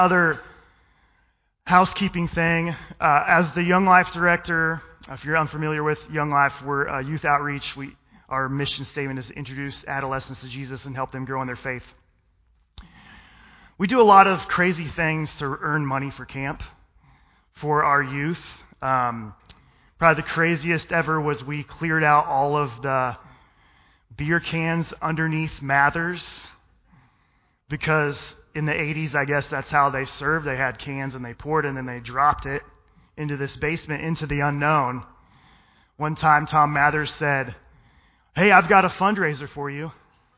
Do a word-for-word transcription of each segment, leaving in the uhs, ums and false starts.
Other housekeeping thing, uh, as the Young Life director, if you're unfamiliar with Young Life, we're uh, youth outreach. We Our mission statement is to introduce adolescents to Jesus and help them grow in their faith. We do a lot of crazy things to earn money for camp for our youth. Um, probably the craziest ever was we cleared out all of the beer cans underneath Mathers because in the eighties, I guess that's how they served. They had cans and they poured and then they dropped it into this basement, into the unknown. One time, Tom Mathers said, "Hey, I've got a fundraiser for you."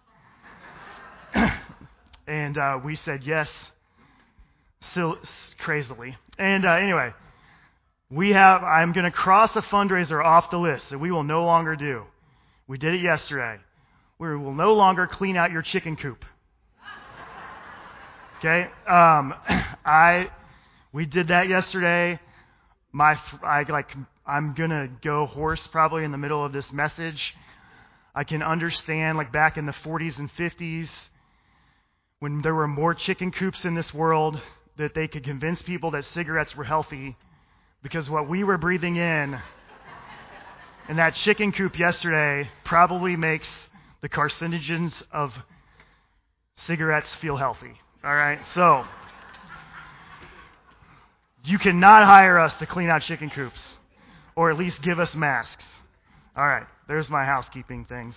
and uh, we said yes, still crazily. And uh, anyway, we have. I'm going to cross a fundraiser off the list that we will no longer do. We did it yesterday. We will no longer clean out your chicken coop. Okay, um, I we did that yesterday. My I like I'm gonna go hoarse probably in the middle of this message. I can understand like back in the forties and fifties when there were more chicken coops in this world that they could convince people that cigarettes were healthy because what we were breathing in in that chicken coop yesterday probably makes the carcinogens of cigarettes feel healthy. All right, so you cannot hire us to clean out chicken coops, or at least give us masks. All right, there's my housekeeping things.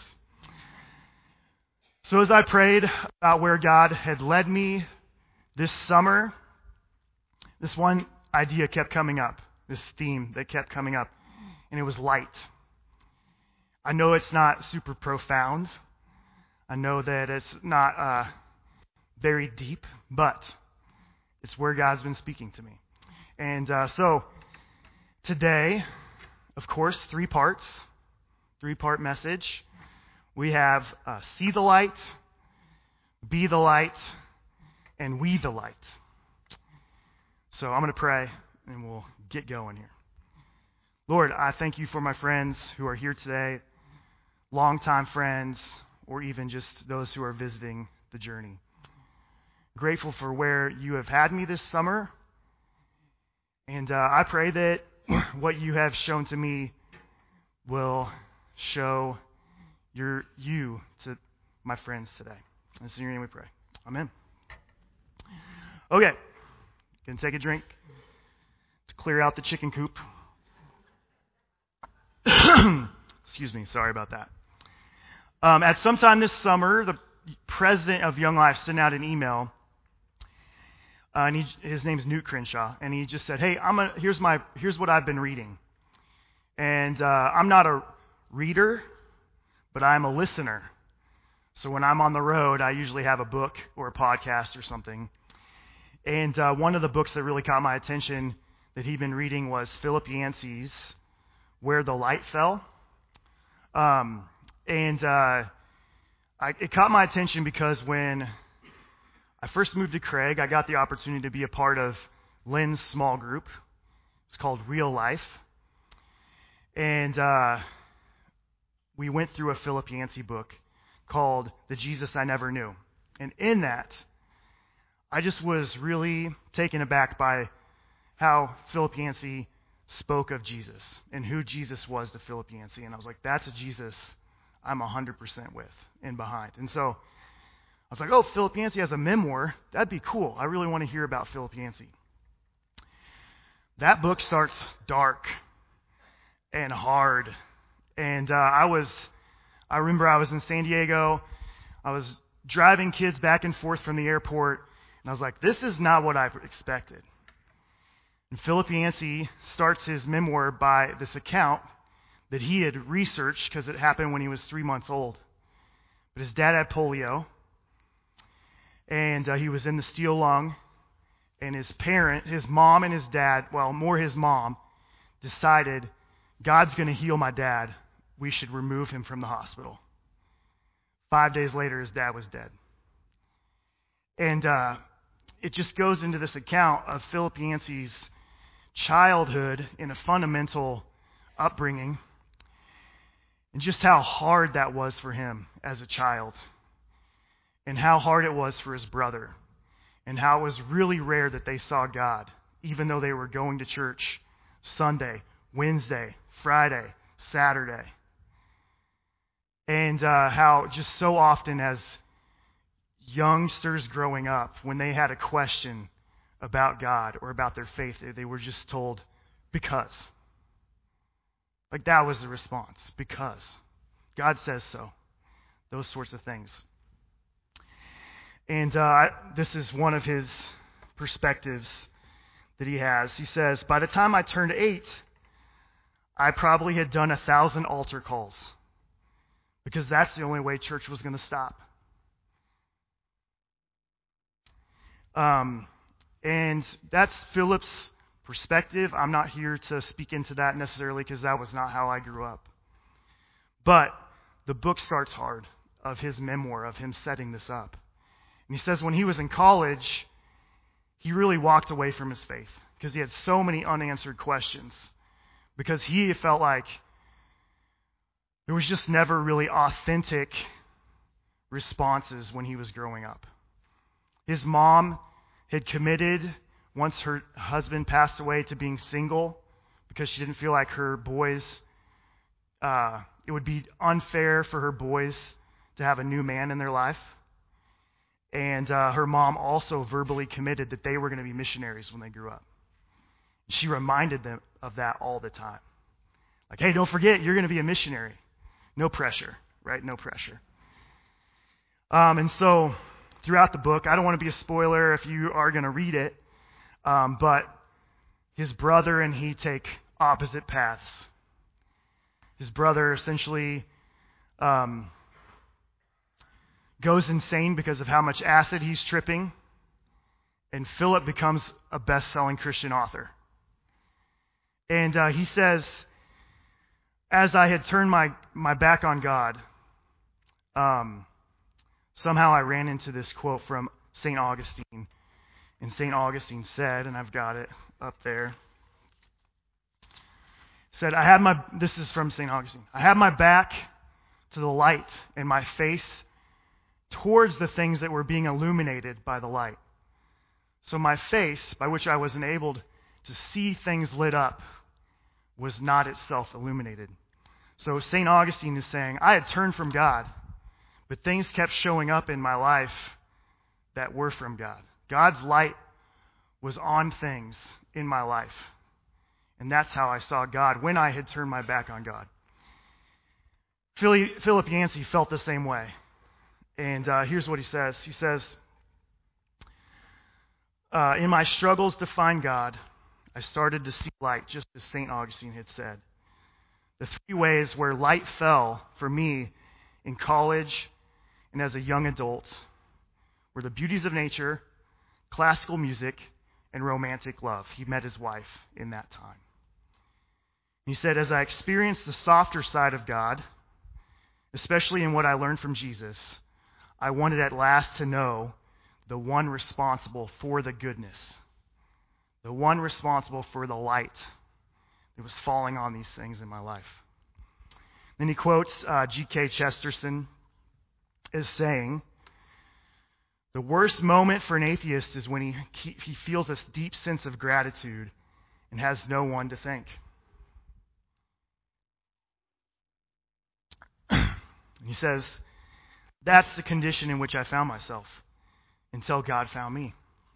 So as I prayed about where God had led me this summer, this one idea kept coming up, this theme that kept coming up, and it was light. I know it's not super profound. I know that it's not uh, very deep, but it's where God's been speaking to me. And uh, so today, of course, three parts, three-part message. We have uh, see the light, be the light, and we the light. So I'm going to pray, and we'll get going here. Lord, I thank you for my friends who are here today, longtime friends, or even just those who are visiting the journey. Grateful for where you have had me this summer. And uh, I pray that what you have shown to me will show your you to my friends today. In your name we pray. Amen. Okay. Gonna take a drink to clear out the chicken coop. Excuse me. Sorry about that. Um, at some time this summer, the president of Young Life sent out an email. Uh, and he, his name's Newt Crenshaw, and he just said, "Hey, I'm a, here's my here's what I've been reading, and uh, I'm not a reader, but I'm a listener. So when I'm on the road, I usually have a book or a podcast or something. And uh, one of the books that really caught my attention that he'd been reading was Philip Yancey's Where the Light Fell, um, and uh, I, it caught my attention because when I first moved to Craig, I got the opportunity to be a part of Lynn's small group. It's called Real Life. And uh, we went through a Philip Yancey book called The Jesus I Never Knew. And in that, I just was really taken aback by how Philip Yancey spoke of Jesus and who Jesus was to Philip Yancey. And I was like, that's a Jesus I'm one hundred percent with and behind. And so I was like, oh, Philip Yancey has a memoir. That'd be cool. I really want to hear about Philip Yancey. That book starts dark and hard. And uh, I was, I remember I was in San Diego. I was driving kids back and forth from the airport. And I was like, this is not what I expected. And Philip Yancey starts his memoir by this account that he had researched because it happened when he was three months old. But his dad had polio. And uh, he was in the steel lung, and his parent, his mom and his dad, well, more his mom, decided, God's going to heal my dad. We should remove him from the hospital. Five days later, his dad was dead. And uh, it just goes into this account of Philip Yancey's childhood in a fundamental upbringing, and just how hard that was for him as a child. And how hard it was for his brother. and how it was really rare that they saw God, even though they were going to church Sunday, Wednesday, Friday, Saturday. And uh, how just so often as youngsters growing up, when they had a question about God or about their faith, they were just told, because. Like that was the response, because. God says so. Those sorts of things. And uh, this is one of his perspectives that he has. He says, by the time I turned eight, I probably had done a thousand altar calls, because that's the only way church was going to stop. Um, and that's Philip's perspective. I'm not here to speak into that necessarily, because that was not how I grew up. But the book starts hard, of his memoir, of him setting this up. And he says when he was in college, he really walked away from his faith because he had so many unanswered questions, because he felt like there was just never really authentic responses when he was growing up. His mom had committed, once her husband passed away, to being single because she didn't feel like her boys, uh, it would be unfair for her boys to have a new man in their life. And uh, her mom also verbally committed that they were going to be missionaries when they grew up. She reminded them of that all the time. Like, hey, don't forget, you're going to be a missionary. No pressure, right? No pressure. Um, and so throughout the book, I don't want to be a spoiler if you are going to read it, um, but his brother and he take opposite paths. His brother essentially um, goes insane because of how much acid he's tripping, and Philip becomes a best-selling Christian author. And uh, he says, as I had turned my, my back on God, um, somehow I ran into this quote from Saint Augustine. And Saint Augustine said, and I've got it up there, said, I had my, this is from Saint Augustine, I had my back to the light and my face towards the things that were being illuminated by the light. So my face, by which I was enabled to see things lit up, was not itself illuminated. So Saint Augustine is saying, I had turned from God, but things kept showing up in my life that were from God. God's light was on things in my life. And that's how I saw God when I had turned my back on God. Philip Yancey felt the same way. And uh, here's what he says. He says, uh, in my struggles to find God, I started to see light, just as Saint Augustine had said. The three ways where light fell for me in college and as a young adult were the beauties of nature, classical music, and romantic love. He met his wife in that time. He said, as I experienced the softer side of God, especially in what I learned from Jesus, I wanted at last to know the one responsible for the goodness, the one responsible for the light that was falling on these things in my life. Then he quotes uh, G K Chesterton as saying, the worst moment for an atheist is when he, he feels this deep sense of gratitude and has no one to thank. He says, that's the condition in which I found myself until God found me.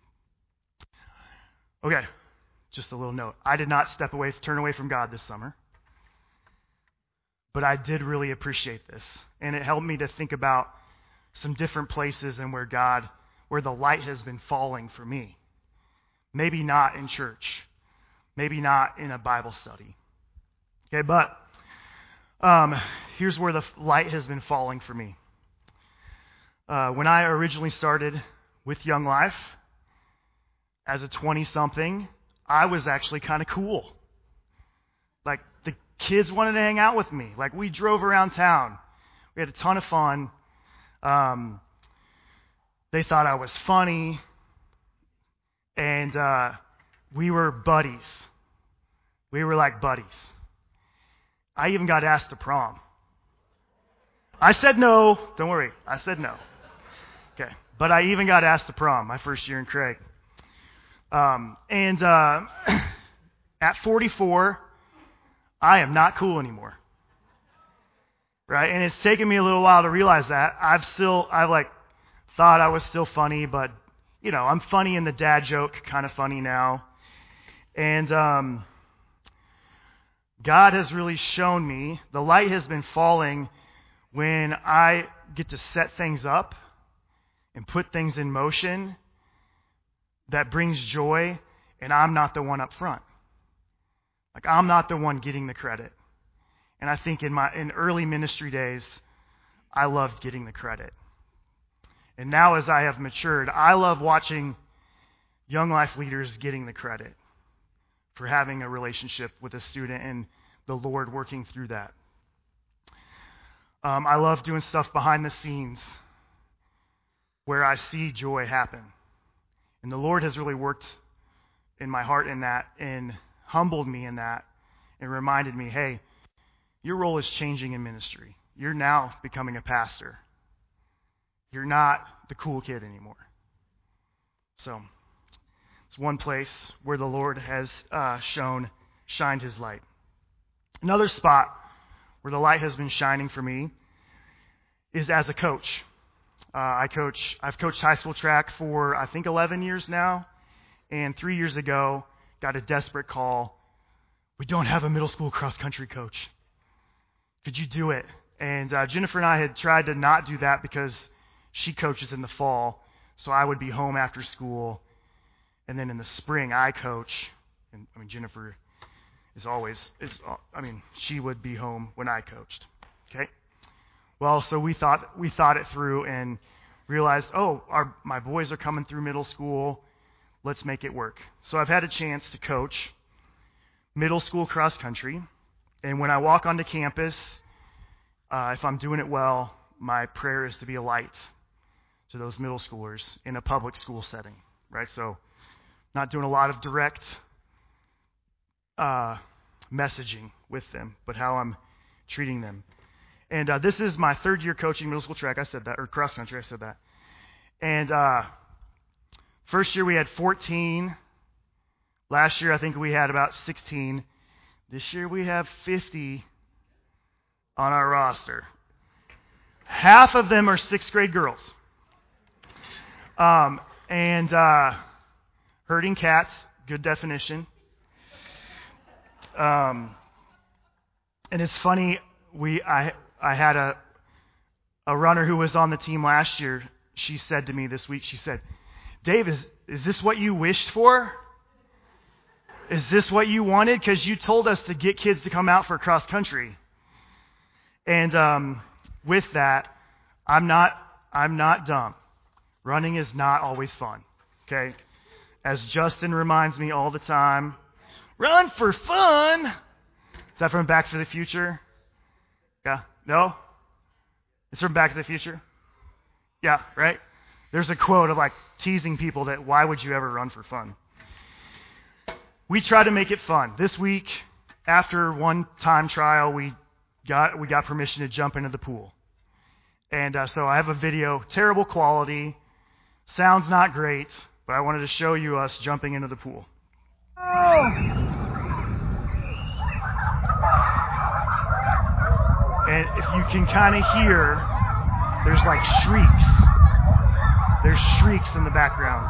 Okay, just a little note. I did not step away, turn away from God this summer, but I did really appreciate this. And it helped me to think about some different places and where God, where the light has been falling for me. Maybe not in church. Maybe not in a Bible study. Okay, but um, here's where the light has been falling for me. Uh, when I originally started with Young Life, as a twenty-something, I was actually kind of cool. Like, the kids wanted to hang out with me. Like, we drove around town. We had a ton of fun. Um, they thought I was funny. And uh, we were buddies. We were like buddies. I even got asked to prom. I said no. Don't worry. I said no. Okay. But I even got asked to prom my first year in Craig. Um, and uh, at forty-four, I am not cool anymore. Right? And it's taken me a little while to realize that. I've still, I've like thought I was still funny, but you know, I'm funny in the dad joke kind of funny now. And um, God has really shown me, the light has been falling when I get to set things up and put things in motion that brings joy, and I'm not the one up front. Like, I'm not the one getting the credit. And I think in my in early ministry days, I loved getting the credit. And now as I have matured, I love watching young life leaders getting the credit for having a relationship with a student and the Lord working through that. Um, I love doing stuff behind the scenes where I see joy happen. And the Lord has really worked in my heart in that and humbled me in that and reminded me, hey, your role is changing in ministry. You're now becoming a pastor. You're not the cool kid anymore. So it's one place where the Lord has uh, shown, shined his light. Another spot where the light has been shining for me is as a coach. Uh, I coach. I've coached high school track for I think eleven years now, and three years ago got a desperate call. We don't have a middle school cross country coach. Could you do it? And uh, Jennifer and I had tried to not do that because she coaches in the fall, so I would be home after school, and then in the spring I coach. And I mean Jennifer is always is. I mean she would be home when I coached. Okay. Well, so we thought we thought it through and realized, oh, our my boys are coming through middle school. Let's make it work. So I've had a chance to coach middle school cross country, and when I walk onto campus, uh, if I'm doing it well, my prayer is to be a light to those middle schoolers in a public school setting, right? So not doing a lot of direct uh, messaging with them, but how I'm treating them. And uh, this is my third year coaching middle school track. I said that, or cross country. I said that. And uh, first year we had fourteen. Last year I think we had about sixteen. This year we have fifty on our roster. Half of them are sixth grade girls. Um, and uh, herding cats, good definition. Um, and it's funny, we I. I had a a runner who was on the team last year. She said to me this week, she said, Dave, is, is this what you wished for? Is this what you wanted? Because you told us to get kids to come out for cross country. And um, with that, I'm not I'm not dumb. Running is not always fun. Okay? As Justin reminds me all the time, run for fun. Is that from Back to the Future? Yeah. No? It's from Back to the Future? Yeah, right? There's a quote of like teasing people that why would you ever run for fun? We try to make it fun. This week, after one time trial, we got we got permission to jump into the pool. And uh, so I have a video, terrible quality, sounds not great, but I wanted to show you us jumping into the pool. Oh. And if you can kind of hear, there's like shrieks. There's shrieks in the background.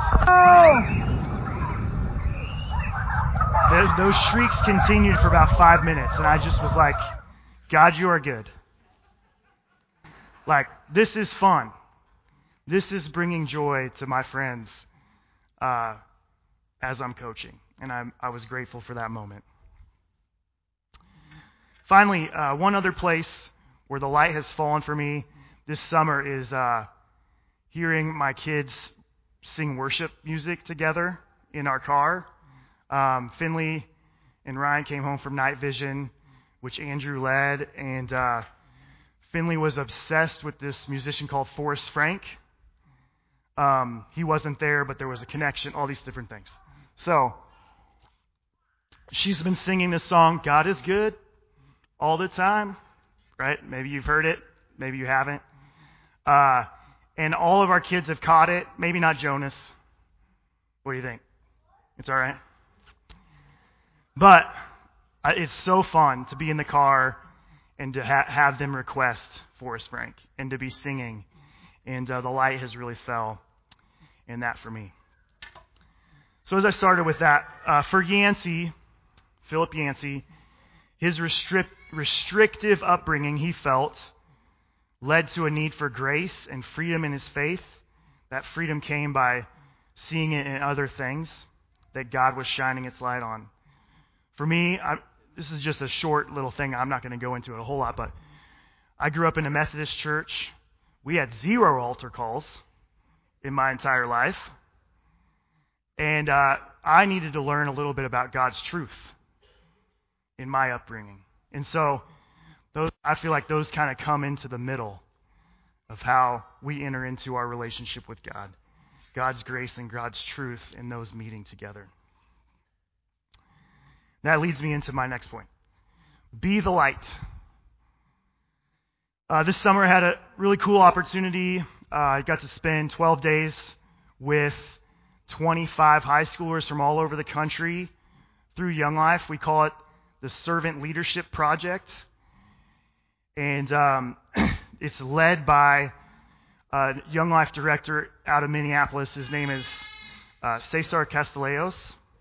Oh. Those shrieks continued for about five minutes, and I just was like, God, you are good. Like, this is fun. This is bringing joy to my friends uh, as I'm coaching, and I'm, I was grateful for that moment. Finally, uh, one other place where the light has fallen for me this summer is uh, hearing my kids sing worship music together in our car. Um, Finley and Ryan came home from Night Vision, which Andrew led, and uh, Finley was obsessed with this musician called Forrest Frank. Um, he wasn't there, but there was a connection, all these different things. So, she's been singing this song, God is Good, all the time, right? Maybe you've heard it, maybe you haven't. Uh, and all of our kids have caught it. Maybe not Jonas. What do you think? It's all right? But uh, it's so fun to be in the car and to ha- have them request Forrest Frank and to be singing. And uh, the light has really fell in that for me. So as I started with that, uh, for Yancey, Philip Yancey, his restrict, restrictive upbringing, he felt, led to a need for grace and freedom in his faith. That freedom came by seeing it in other things that God was shining its light on. For me, I, this is just a short little thing. I'm not going to go into it a whole lot, but I grew up in a Methodist church. We had zero altar calls in my entire life. And uh, I needed to learn a little bit about God's truth in my upbringing. And so those, I feel like those kind of come into the middle of how we enter into our relationship with God. God's grace and God's truth in those meeting together. That leads me into my next point. Be the light. Uh, this summer I had a really cool opportunity. Uh, I got to spend twelve days with twenty-five high schoolers from all over the country through Young Life. We call it the Servant Leadership Project. And um, it's led by a Young Life director out of Minneapolis. His name is uh, Cesar Castellanos.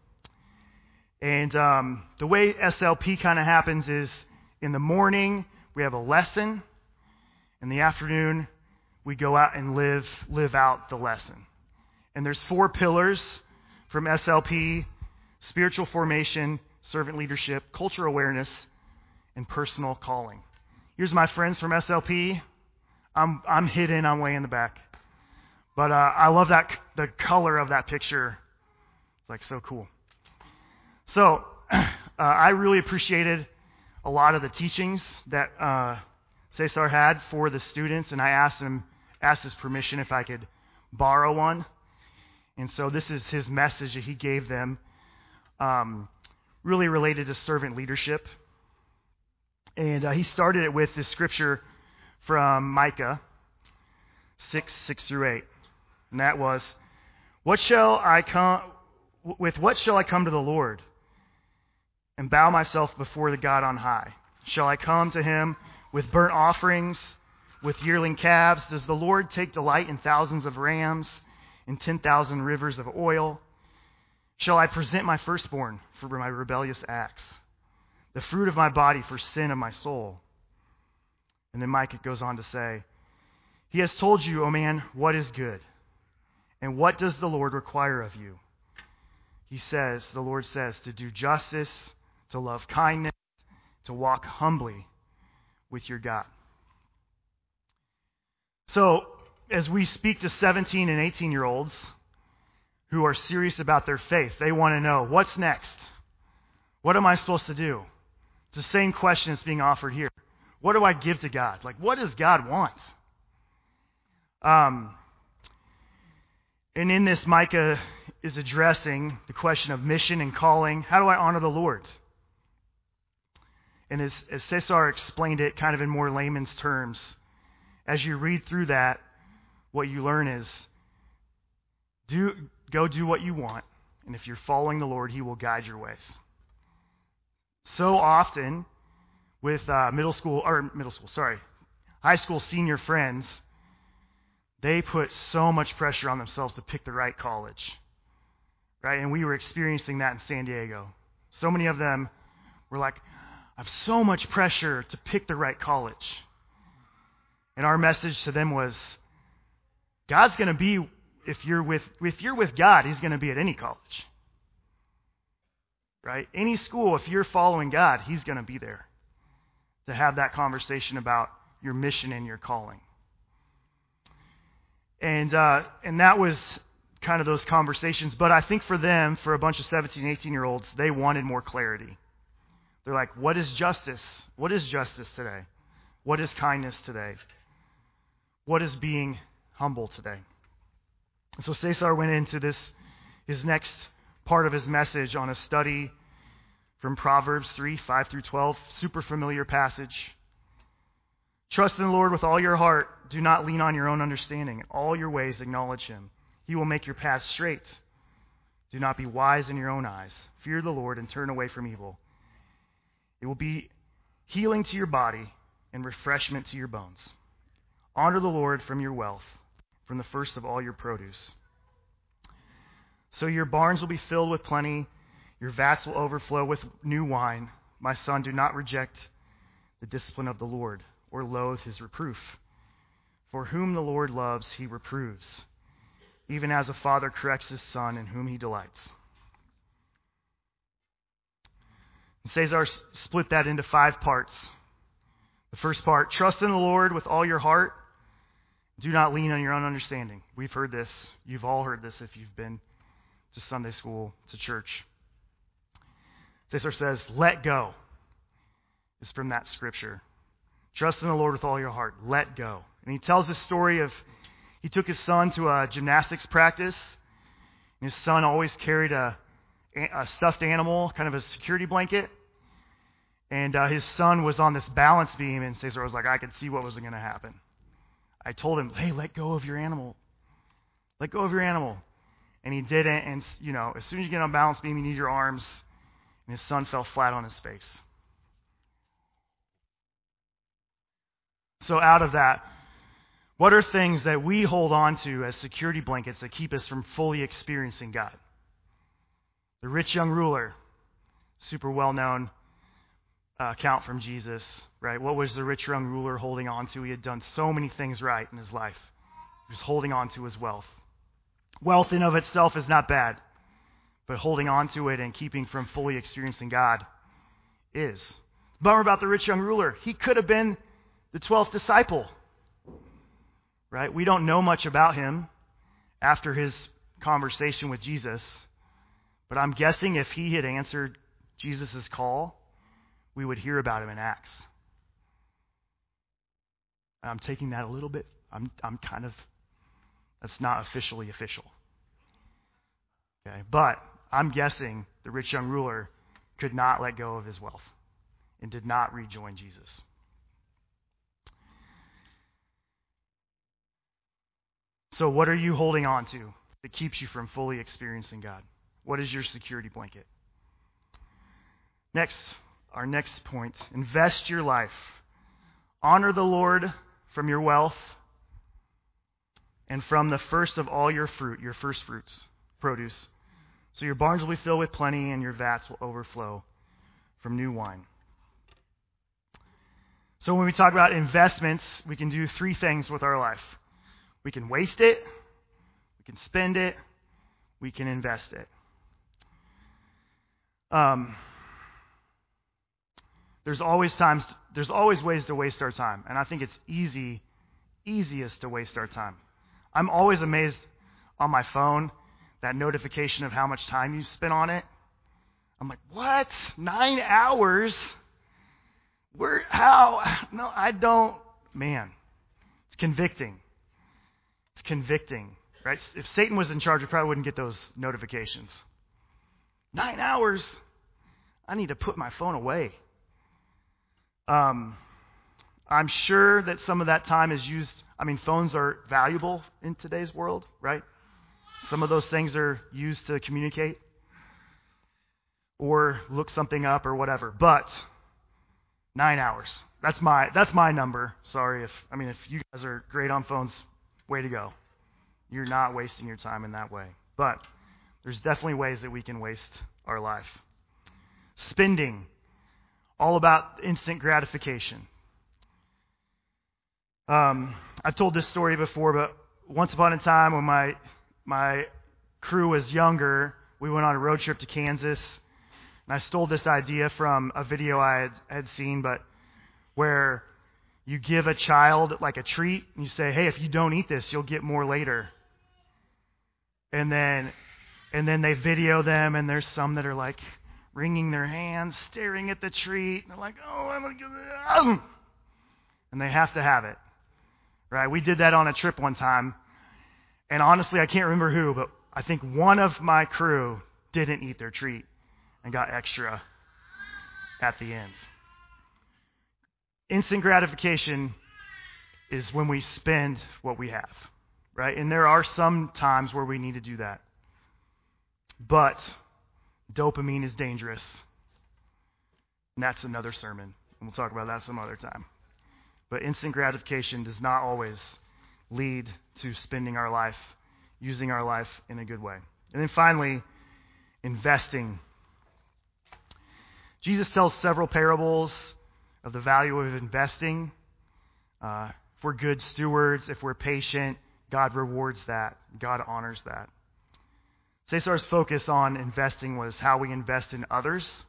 And um, the way S L P kind of happens is in the morning we have a lesson. In the afternoon we go out and live live out the lesson. And there's four pillars from S L P: spiritual formation, servant leadership, cultural awareness, and personal calling. Here's my friends from S L P. I'm I'm hidden. I'm way in the back. But uh, I love that the color of that picture. It's like so cool. So uh, I really appreciated a lot of the teachings that uh, Cesar had for the students, and I asked him asked his permission if I could borrow one. And so this is his message that he gave them, um, really related to servant leadership. And uh, he started it with this scripture from Micah six, six through eight. And that was, What shall I come with what shall I come to the Lord and bow myself before the God on high? Shall I come to him with burnt offerings, with yearling calves? Does the Lord take delight in thousands of rams and ten thousand rivers of oil? Shall I present my firstborn for my rebellious acts, the fruit of my body for sin of my soul? And then Micah goes on to say, He has told you, O man, what is good. And what does the Lord require of you? He says, the Lord says, to do justice, to love kindness, to walk humbly with your God. So, as we speak to seventeen and eighteen-year-olds who are serious about their faith, they want to know, what's next? What am I supposed to do? It's the same question that's being offered here. What do I give to God? Like, what does God want? Um, and in this, Micah is addressing the question of mission and calling. How do I honor the Lord? And as, as Cesar explained it kind of in more layman's terms, as you read through that, what you learn is, do go do what you want, and if you're following the Lord, He will guide your ways. So often, with uh, middle school, or middle school, sorry, high school senior friends, they put so much pressure on themselves to pick the right college, right? And we were experiencing that in San Diego. So many of them were like, I have so much pressure to pick the right college. And our message to them was, God's going to be, if you're with if you're with God, He's going to be at any college, right? Any school, if you're following God, He's going to be there to have that conversation about your mission and your calling. And uh, and that was kind of those conversations. But I think for them, for a bunch of seventeen, eighteen-year-olds, they wanted more clarity. They're like, what is justice? What is justice today? What is kindness today? What is being humble today? And so Cesar went into this, his next part of his message on a study from Proverbs three, five through twelve, super familiar passage. Trust in the Lord with all your heart. Do not lean on your own understanding. In all your ways acknowledge him. He will make your path straight. Do not be wise in your own eyes. Fear the Lord and turn away from evil. It will be healing to your body and refreshment to your bones. Honor the Lord from your wealth, from the first of all your produce. So your barns will be filled with plenty, your vats will overflow with new wine. My son, do not reject the discipline of the Lord, or loathe his reproof. For whom the Lord loves, he reproves, even as a father corrects his son in whom he delights. And Cesar split that into five parts. The first part, trust in the Lord with all your heart. Do not lean on your own understanding. We've heard this. You've all heard this if you've been to Sunday school, to church. Cesar says, let go. Is from that scripture. Trust in the Lord with all your heart. Let go. And he tells this story of, he took his son to a gymnastics practice. And his son always carried a, a stuffed animal, kind of a security blanket. And uh, his son was on this balance beam, and Cesar was like, I could see what was going to happen. I told him, hey, let go of your animal. Let go of your animal. And he didn't, and you know, as soon as you get on a balance beam, you need your arms. And his son fell flat on his face. So out of that, what are things that we hold on to as security blankets that keep us from fully experiencing God? The rich young ruler, super well-known uh, account from Jesus, right? What was the rich young ruler holding on to? He had done so many things right in his life. He was holding on to his wealth. Wealth in of itself is not bad, but holding on to it and keeping from fully experiencing God is. Bummer about the rich young ruler. He could have been the twelfth disciple, right? We don't know much about him after his conversation with Jesus, but I'm guessing if he had answered Jesus' call, we would hear about him in Acts. I'm taking that a little bit, I'm I'm kind of, that's not officially official. Okay, but I'm guessing the rich young ruler could not let go of his wealth and did not rejoin Jesus. So what are you holding on to that keeps you from fully experiencing God? What is your security blanket? Next, our next point, invest your life. Honor the Lord from your wealth and from the first of all your fruit, your first fruits, produce. So your barns will be filled with plenty and your vats will overflow from new wine. So when we talk about investments, we can do three things with our life. We can waste it, we can spend it, we can invest it. Um, there's always times, there's always ways to waste our time, and I think it's easy, easiest to waste our time. I'm always amazed on my phone, that notification of how much time you spent on it. I'm like, what? Nine hours? Where? How? No, I don't. Man, it's convicting. It's convicting, right? If Satan was in charge, we probably wouldn't get those notifications. Nine hours? I need to put my phone away. Um, I'm sure that some of that time is used. I mean, phones are valuable in today's world, right? Some of those things are used to communicate or look something up or whatever. But nine hours. That's my that's my number. Sorry if I mean if you guys are great on phones, way to go. You're not wasting your time in that way. But there's definitely ways that we can waste our life. Spending, all about instant gratification. Um, I've told this story before, but once upon a time when my my crew was younger, we went on a road trip to Kansas, and I stole this idea from a video I had, had seen, but where you give a child like a treat, and you say, hey, if you don't eat this, you'll get more later. And then and then they video them, and there's some that are like wringing their hands, staring at the treat, and they're like, oh, I'm going to give it. And they have to have it. Right? We did that on a trip one time. And honestly, I can't remember who, but I think one of my crew didn't eat their treat and got extra at the end. Instant gratification is when we spend what we have, right? And there are some times where we need to do that. But dopamine is dangerous. And that's another sermon. And we'll talk about that some other time. But instant gratification does not always lead to spending our life, using our life in a good way. And then finally, investing. Jesus tells several parables of the value of investing. Uh, if we're good stewards, if we're patient, God rewards that. God honors that. Cesar's focus on investing was how we invest in others.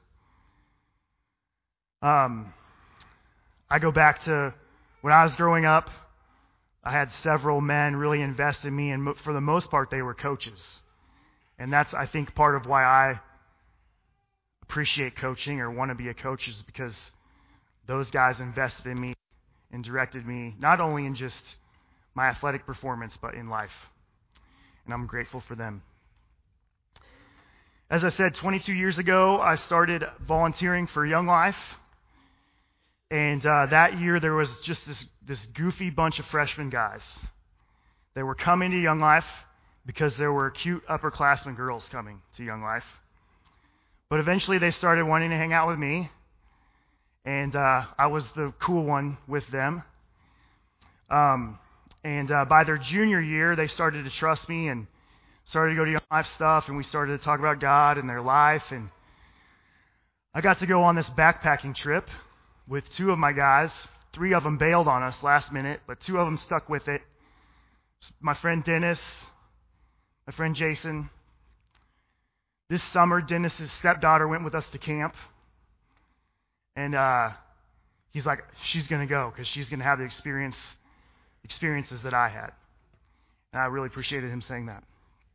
Um, I go back to when I was growing up, I had several men really invest in me, and for the most part, they were coaches. And that's, I think, part of why I appreciate coaching or want to be a coach is because those guys invested in me and directed me, not only in just my athletic performance, but in life. And I'm grateful for them. As I said, twenty-two years ago, I started volunteering for Young Life. And uh, that year, there was just this, this goofy bunch of freshman guys. They were coming to Young Life because there were cute upperclassmen girls coming to Young Life. But eventually, they started wanting to hang out with me. And uh, I was the cool one with them. Um, and uh, by their junior year, they started to trust me and started to go to Young Life stuff. And we started to talk about God and their life. And I got to go on this backpacking trip with two of my guys. Three of them bailed on us last minute, but two of them stuck with it. My friend Dennis, my friend Jason. This summer, Dennis's stepdaughter went with us to camp. And uh, he's like, she's going to go because she's going to have the experience, experiences that I had. And I really appreciated him saying that.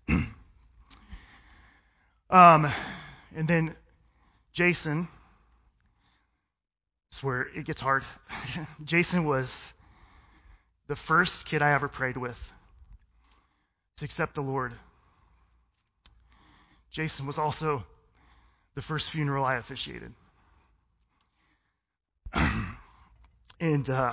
um, and then Jason, it's where it gets hard. Jason was the first kid I ever prayed with to accept the Lord. Jason was also the first funeral I officiated. and uh,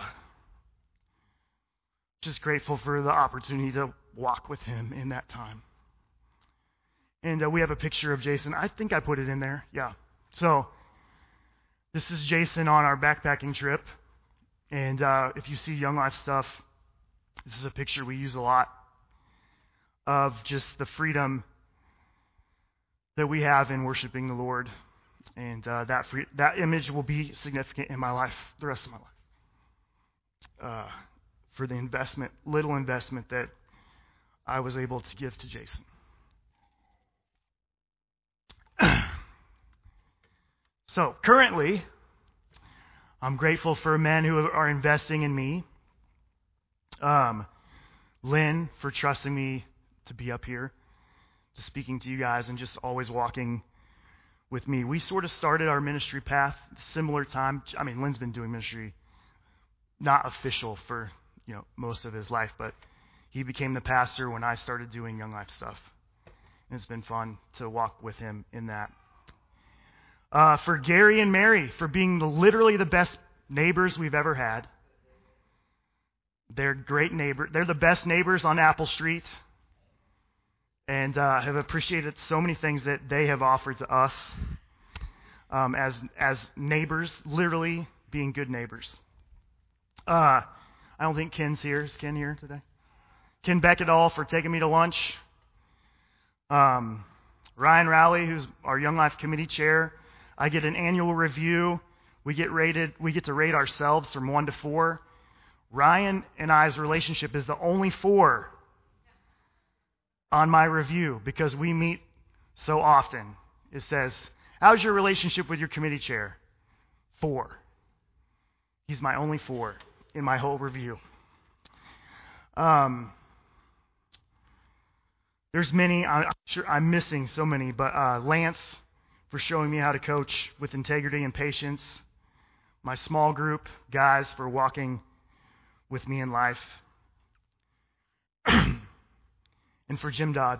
just grateful for the opportunity to walk with him in that time. And uh, we have a picture of Jason. I think I put it in there. Yeah. So this is Jason on our backpacking trip. And uh, if you see Young Life stuff, this is a picture we use a lot of just the freedom that we have in worshiping the Lord. And uh, that free, that image will be significant in my life, the rest of my life. Uh, for the investment, little investment that I was able to give to Jason. So currently, I'm grateful for men who are investing in me. Um, Lynn for trusting me to be up here, to speaking to you guys, and just always walking with me. We sort of started our ministry path similar time. I mean, Lynn's been doing ministry, not official for you know most of his life, but he became the pastor when I started doing Young Life stuff. And it's been fun to walk with him in that. Uh, for Gary and Mary, for being the, literally the best neighbors we've ever had. They're great neighbors. They're the best neighbors on Apple Street. And uh, have appreciated so many things that they have offered to us um, as as neighbors, literally being good neighbors. Uh, I don't think Ken's here. Is Ken here today? Ken Beckett-all for taking me to lunch. Um, Ryan Rowley, who's our Young Life Committee chair. I get an annual review. We get rated. We get to rate ourselves from one to four. Ryan and I's relationship is the only four on my review because we meet so often. It says, "How's your relationship with your committee chair?" Four. He's my only four in my whole review. Um, there's many. I'm sure I'm missing so many, but uh, Lance for showing me how to coach with integrity and patience. My small group guys for walking with me in life. And for Jim Dodd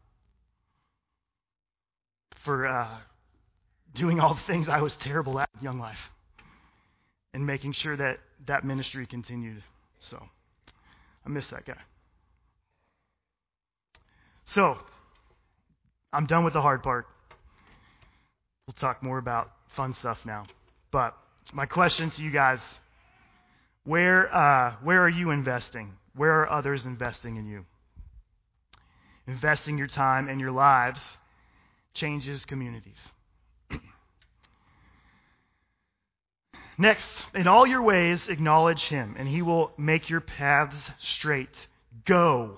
for uh, doing all the things I was terrible at in Young Life and making sure that that ministry continued. So I miss that guy. So, I'm done with the hard part. We'll talk more about fun stuff now. But my question to you guys, where uh, where are you investing? Where are others investing in you? Investing your time and your lives changes communities. Next, in all your ways, acknowledge him, and he will make your paths straight. Go.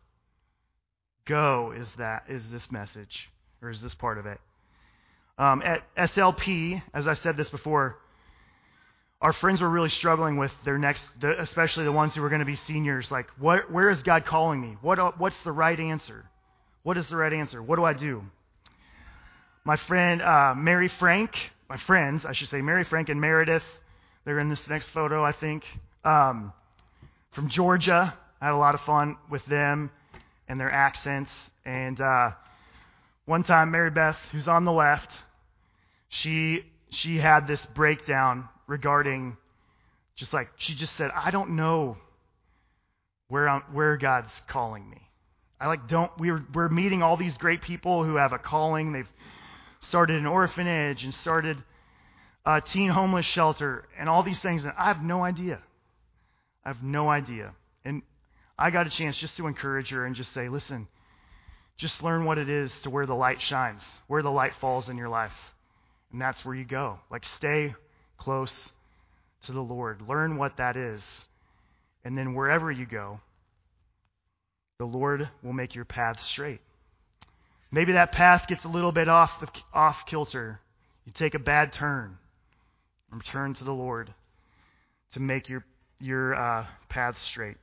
Go is that, is this message, or is this part of it. Um, at S L P, as I said this before, our friends were really struggling with their next, especially the ones who were going to be seniors. Like, what, where is God calling me? What, what's the right answer? What is the right answer? What do I do? My friend uh, Mary Frank, my friends, I should say, Mary Frank and Meredith, they're in this next photo, I think, um, from Georgia. I had a lot of fun with them and their accents. And uh, one time, Mary Beth, who's on the left, she she had this breakdown regarding, just like, she just said, I don't know where I'm, where God's calling me. I like don't, we're, we're meeting all these great people who have a calling. They've started an orphanage and started a teen homeless shelter and all these things. And I have no idea. I have no idea. And I got a chance just to encourage her and just say, listen, just learn what it is to where the light shines, where the light falls in your life. And that's where you go. Like, stay close to the Lord. Learn what that is. And then wherever you go, the Lord will make your path straight. Maybe that path gets a little bit off the, off kilter. You take a bad turn. And return to the Lord to make your your uh, path straight.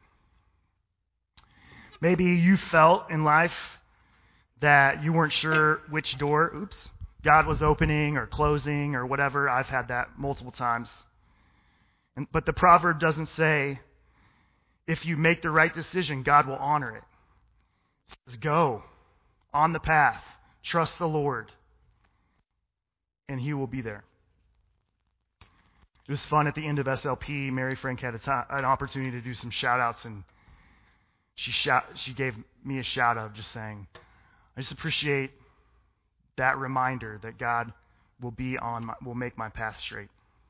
Maybe you felt in life that you weren't sure which door, oops, God was opening or closing or whatever. I've had that multiple times. And, but the proverb doesn't say, if you make the right decision, God will honor it. It says, go on the path, trust the Lord, and he will be there. It was fun at the end of S L P. Mary Frank had a t- an opportunity to do some shout-outs, and she shout, she gave me a shout-out just saying, I just appreciate that reminder that God will be on my, will make my path straight.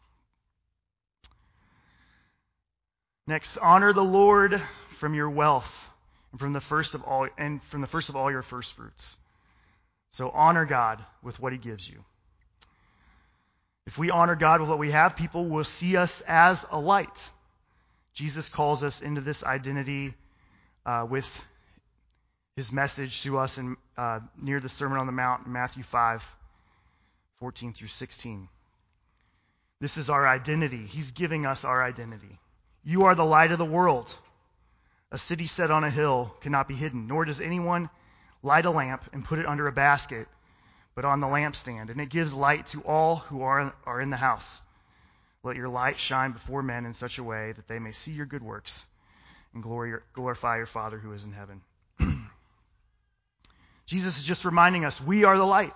Next, honor the Lord from your wealth and from the first of all and from the first of all your first fruits. So honor God with what he gives you. If we honor God with what we have, people will see us as a light. Jesus calls us into this identity uh, with his message to us in uh, near the Sermon on the Mount in Matthew five, fourteen through sixteen. This is our identity. He's giving us our identity. You are the light of the world. A city set on a hill cannot be hidden, nor does anyone light a lamp and put it under a basket, but on the lampstand, and it gives light to all who are, are in the house. Let your light shine before men in such a way that they may see your good works and glory, glorify your Father who is in heaven. Jesus is just reminding us, we are the light.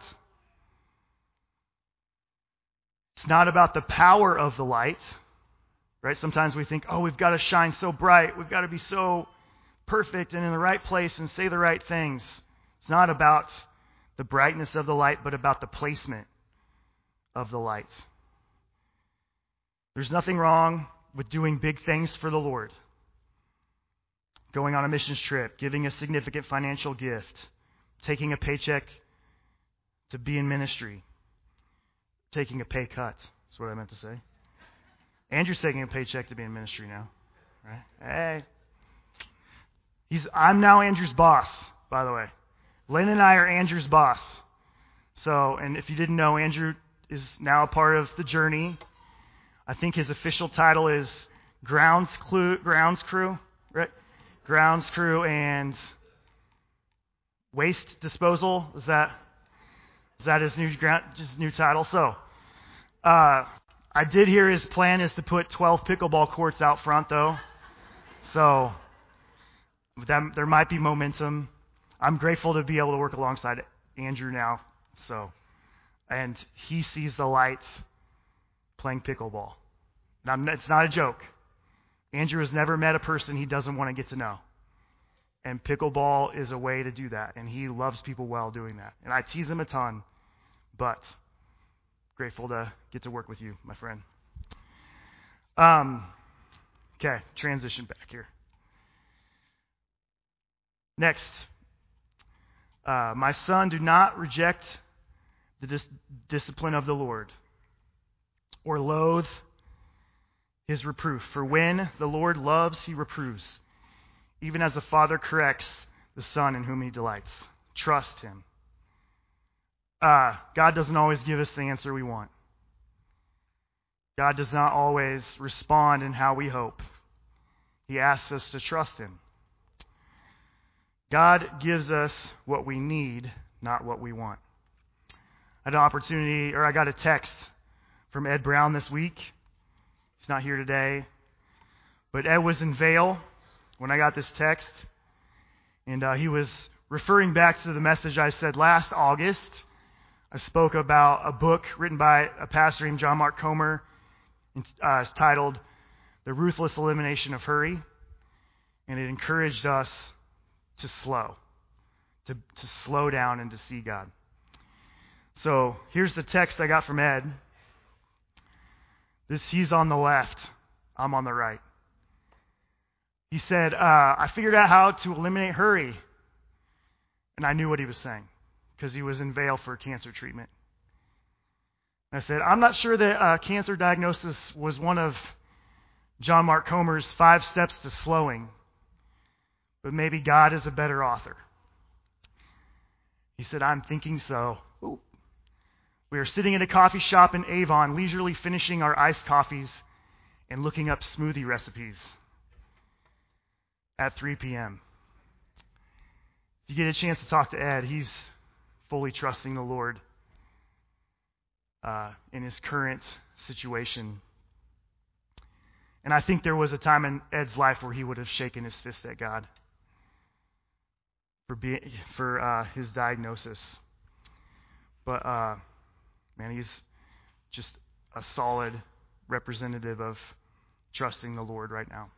It's not about the power of the light, right? Sometimes we think, oh, we've got to shine so bright. We've got to be so perfect and in the right place and say the right things. It's not about the brightness of the light, but about the placement of the light. There's nothing wrong with doing big things for the Lord. Going on a missions trip, giving a significant financial gift, taking a paycheck to be in ministry, taking a pay cut. That's what I meant to say. Andrew's taking a paycheck to be in ministry now. Right? Hey. He's I'm now Andrew's boss, by the way. Lynn and I are Andrew's boss. So, and if you didn't know, Andrew is now a part of the journey. I think his official title is grounds crew, grounds crew, right? Grounds crew and waste disposal. Is that is that his new his new title? So, uh, I did hear his plan is to put twelve pickleball courts out front, though. So that, there might be momentum. I'm grateful to be able to work alongside Andrew now. So, and he sees the lights playing pickleball. Now, it's not a joke. Andrew has never met a person he doesn't want to get to know. And pickleball is a way to do that. And he loves people well doing that. And I tease him a ton, but grateful to get to work with you, my friend. Um, okay, transition back here. Next, uh, my son, do not reject the dis- discipline of the Lord or loathe his reproof. For when the Lord loves, he reproves, even as the Father corrects the Son in whom he delights. Trust him. Uh, God doesn't always give us the answer we want. God does not always respond in how we hope. He asks us to trust him. God gives us what we need, not what we want. I had an opportunity, or I got a text from Ed Brown this week. He's not here today. But Ed was in Vail when I got this text. And uh, he was referring back to the message I said last August. I spoke about a book written by a pastor named John Mark Comer. Uh, it's titled The Ruthless Elimination of Hurry. And it encouraged us to slow, to, to slow down and to see God. So here's the text I got from Ed. This, he's on the left. I'm on the right. He said, uh, I figured out how to eliminate hurry. And I knew what he was saying because he was in Vail for cancer treatment. I said, I'm not sure that uh, cancer diagnosis was one of John Mark Comer's five steps to slowing, but maybe God is a better author. He said, I'm thinking so. Ooh. We are sitting in a coffee shop in Avon, leisurely finishing our iced coffees and looking up smoothie recipes at three p.m. If you get a chance to talk to Ed, he's fully trusting the Lord uh, in his current situation. And I think there was a time in Ed's life where he would have shaken his fist at God for being for uh, his diagnosis. But uh, man, he's just a solid representative of trusting the Lord right now.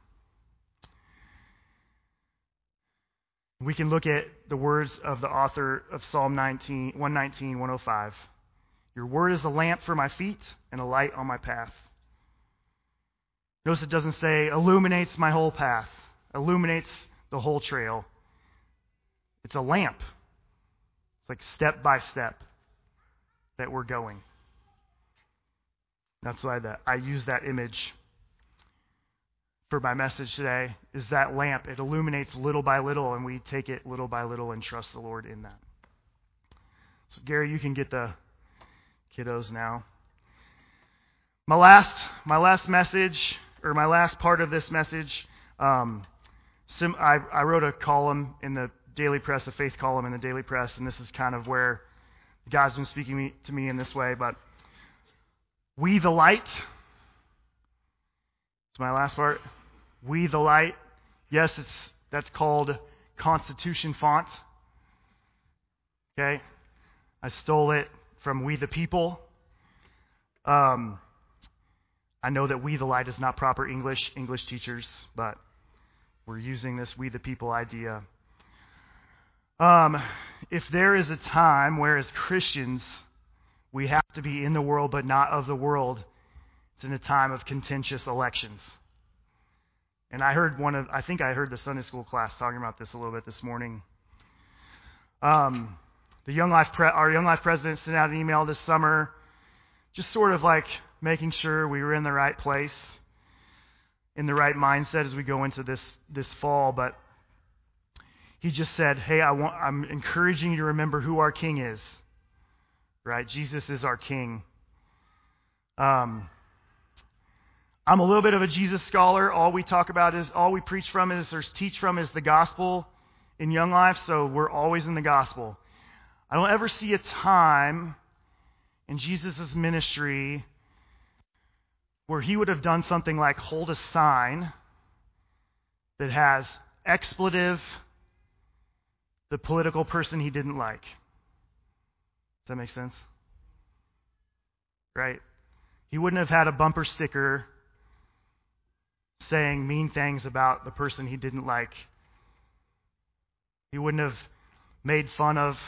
We can look at the words of the author of Psalm nineteen, one nineteen, one oh five. Your word is a lamp for my feet and a light on my path. Notice it doesn't say illuminates my whole path, illuminates the whole trail. It's a lamp. It's like step by step that we're going. That's why that I use that image for my message today, is that lamp. It illuminates little by little, and we take it little by little and trust the Lord in that. So Gary, you can get the kiddos now. My last, my last message, or my last part of this message, um, sim, I, I wrote a column in the Daily Press, a faith column in the Daily Press, and this is kind of where God's been speaking me, to me in this way. But we the light. It's my last part. We the light. Yes, it's that's called Constitution font. Okay, I stole it from We the People. Um, I know that We the Light is not proper English, English teachers, but we're using this We the People idea. Um, if there is a time where as Christians we have to be in the world but not of the world, it's in a time of contentious elections. And I heard one of, I think I heard the Sunday school class talking about this a little bit this morning. Um, the Young Life, Pre- our Young Life president sent out an email this summer, just sort of like making sure we were in the right place, in the right mindset as we go into this this fall. But he just said, "Hey, I want, I'm encouraging you to remember who our King is. Right? Jesus is our King." Um, I'm a little bit of a Jesus scholar. All we talk about is, all we preach from is, or teach from is the gospel in Young Life, so we're always in the gospel. I don't ever see a time in Jesus' ministry where he would have done something like hold a sign that has expletive, the political person he didn't like. Does that make sense? Right? He wouldn't have had a bumper sticker saying mean things about the person he didn't like. He wouldn't have made fun of,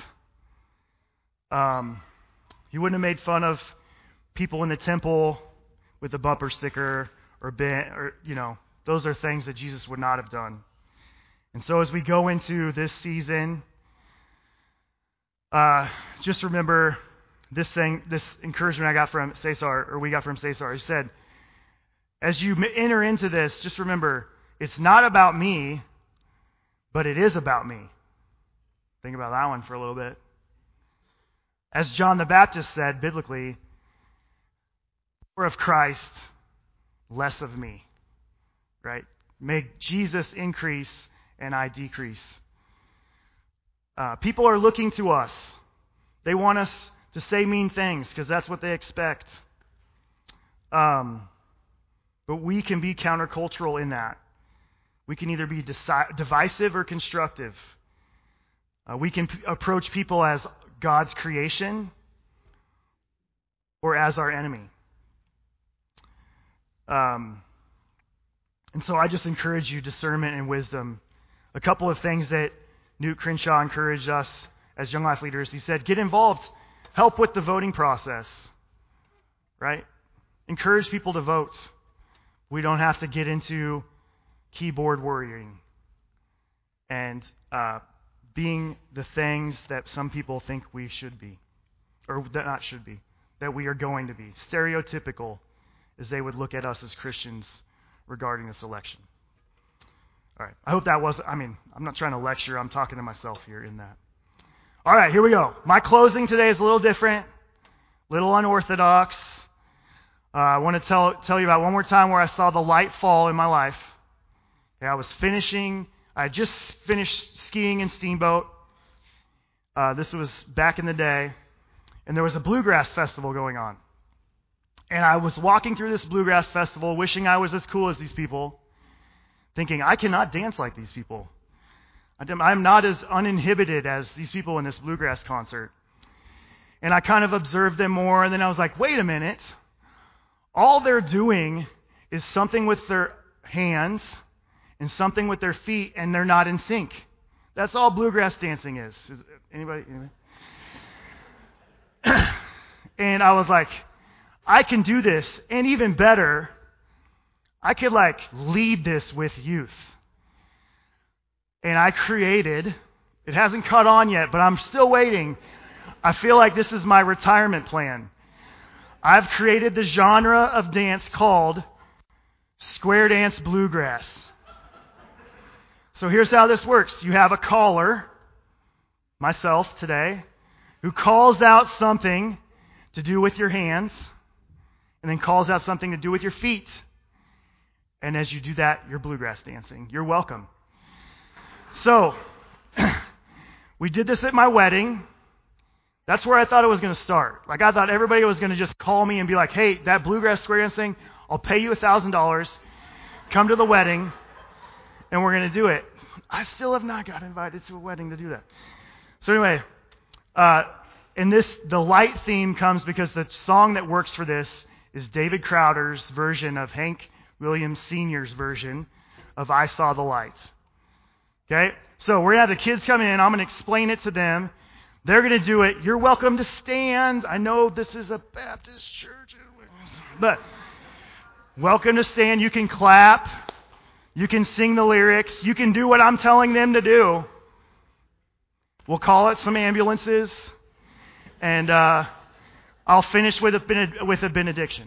um, he wouldn't have made fun of people in the temple with a bumper sticker or bent, or, you know, those are things that Jesus would not have done. And so as we go into this season, uh, just remember this thing, this encouragement I got from Cesar, or we got from Cesar. He said, as you enter into this, just remember, it's not about me, but it is about me. Think about that one for a little bit. As John the Baptist said biblically, more of Christ, less of me. Right? Make Jesus increase and I decrease. Uh, people are looking to us. They want us to say mean things because that's what they expect. Um, but we can be countercultural in that. We can either be deci- divisive or constructive. Uh, we can p- approach people as God's creation or as our enemy. Um, and so I just encourage you discernment and wisdom. A couple of things that Newt Crenshaw encouraged us as Young Life leaders. He said, get involved. Help with the voting process. Right? Encourage people to vote. We don't have to get into keyboard worrying and uh, being the things that some people think we should be, or that not should be, that we are going to be. Stereotypical as they would look at us as Christians regarding this election. All right. I hope that was, I mean, I'm not trying to lecture. I'm talking to myself here in that. All right, here we go. My closing today is a little different, a little unorthodox. Uh, I want to tell tell you about one more time where I saw the light fall in my life. Okay, I was finishing, I had just finished skiing in Steamboat. Uh, this was back in the day. And there was a bluegrass festival going on. And I was walking through this bluegrass festival, wishing I was as cool as these people, thinking, I cannot dance like these people. I'm not as uninhibited as these people in this bluegrass concert. And I kind of observed them more, and then I was like, wait a minute. All they're doing is something with their hands and something with their feet, and they're not in sync. That's all bluegrass dancing is. Is anybody? anybody? And I was like, I can do this, and even better, I could like lead this with youth. And I created, it hasn't caught on yet, but I'm still waiting. I feel like this is my retirement plan. I've created the genre of dance called square dance bluegrass. So here's how this works. You have a caller, myself today, who calls out something to do with your hands, and then calls out something to do with your feet. And as you do that, you're bluegrass dancing. You're welcome. So, we did this at my wedding. That's where I thought it was going to start. Like, I thought everybody was going to just call me and be like, hey, that bluegrass square dance thing, I'll pay you one thousand dollars. Come to the wedding, and we're going to do it. I still have not got invited to a wedding to do that. So anyway, uh, and this, the light theme comes because the song that works for this is David Crowder's version of Hank Williams Senior's version of I Saw the Light. Okay? So we're going to have the kids come in. I'm going to explain it to them. They're going to do it. You're welcome to stand. I know this is a Baptist church, but welcome to stand. You can clap. You can sing the lyrics. You can do what I'm telling them to do. We'll call it some ambulances, and uh, I'll finish with a bened- with a benediction.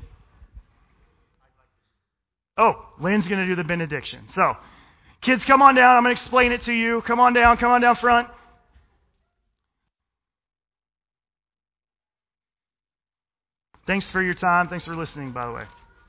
Oh, Lynn's going to do the benediction. So, kids, come on down. I'm going to explain it to you. Come on down. Come on down front. Thanks for your time. Thanks for listening, by the way.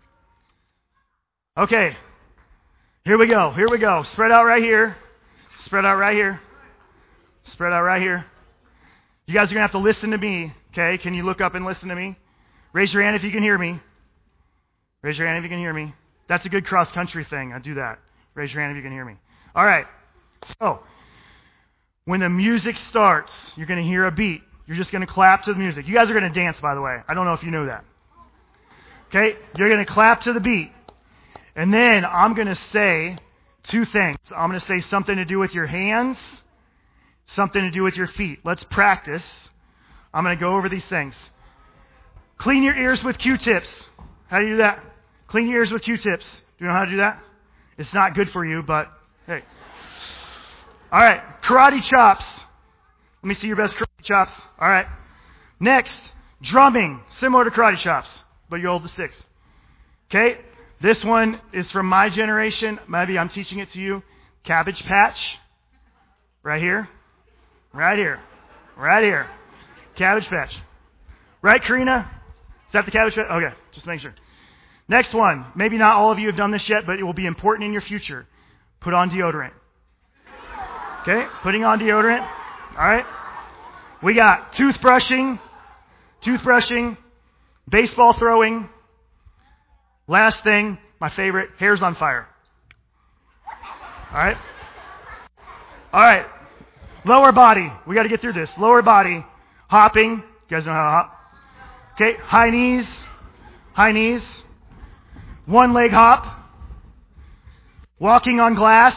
Okay. Here we go. Here we go. Spread out right here. Spread out right here. Spread out right here. You guys are going to have to listen to me. Okay? Can you look up and listen to me? Raise your hand if you can hear me. Raise your hand if you can hear me. That's a good cross-country thing. I do that. Raise your hand if you can hear me. All right. So, when the music starts, you're going to hear a beat. You're just going to clap to the music. You guys are going to dance, by the way. I don't know if you know that. Okay? You're going to clap to the beat. And then I'm going to say two things. I'm going to say something to do with your hands, something to do with your feet. Let's practice. I'm going to go over these things. Clean your ears with Q-tips. How do you do that? Clean your ears with Q-tips. Do you know how to do that? It's not good for you, but hey. All right. Karate chops. Let me see your best karate chops. All right. Next, drumming. Similar to karate chops, but you hold the sticks. Okay. This one is from my generation. Maybe I'm teaching it to you. Cabbage Patch. Right here. Right here. Right here. Cabbage Patch. Right, Karina? Is that the Cabbage Patch? Okay, just make sure. Next one. Maybe not all of you have done this yet, but it will be important in your future. Put on deodorant. Okay, putting on deodorant. All right. We got toothbrushing, toothbrushing, baseball throwing. Last thing, my favorite, hair's on fire. All right. All right. Lower body. We got to get through this. Lower body. Hopping. You guys know how to hop? Okay. High knees. High knees. One leg hop. Walking on glass.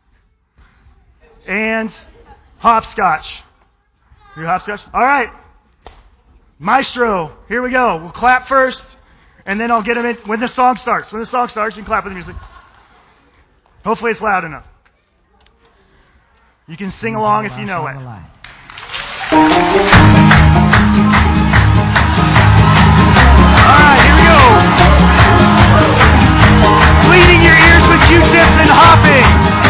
And hopscotch. You hopscotch? All right. Maestro. Here we go. We'll clap first, and then I'll get them in when the song starts. When the song starts, you can clap with the music. Hopefully it's loud enough. You can sing along if you know it. All right, here we go. Cleaning your ears with Q-tips and hopping.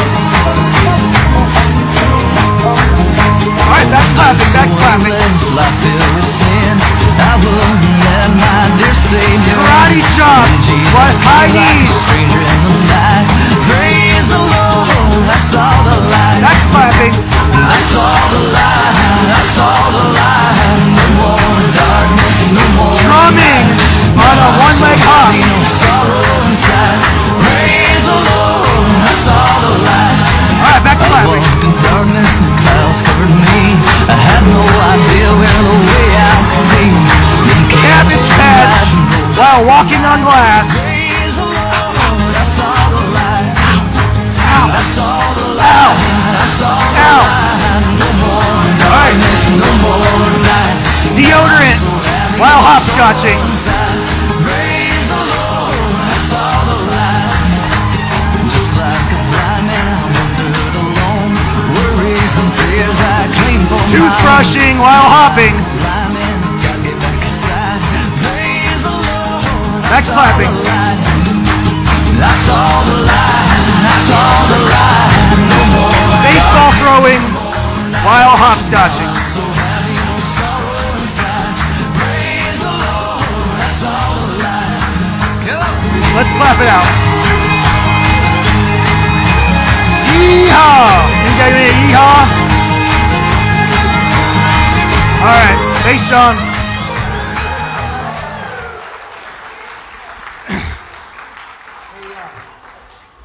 All right, that's clapping, that's clapping. Karate chop, what high knees. That's clapping. I saw the light, I saw the light. No more darkness, no more drumming on a one-leg hop. Praise the Lord, I saw the light. All right, back to clapping. Darkness and clouds covered me. I had no idea where the way out could be. Cabbage Patch while walking on glass. Praise the Lord, I saw the light. Ow! I saw the light. I saw the light. No more darkness, no more light. Deodorant while hopscotching. Praise the Lord, I saw the light. Just like a blind man, I wandered alone. Worries and fears I claim for mine. Toothbrushing while hopping. Next clapping. I saw the light. I saw the light. No more. Baseball throwing while hopscotching. Let's clap it out. Yeehaw! You guys ready to yeehaw? All right, bass John.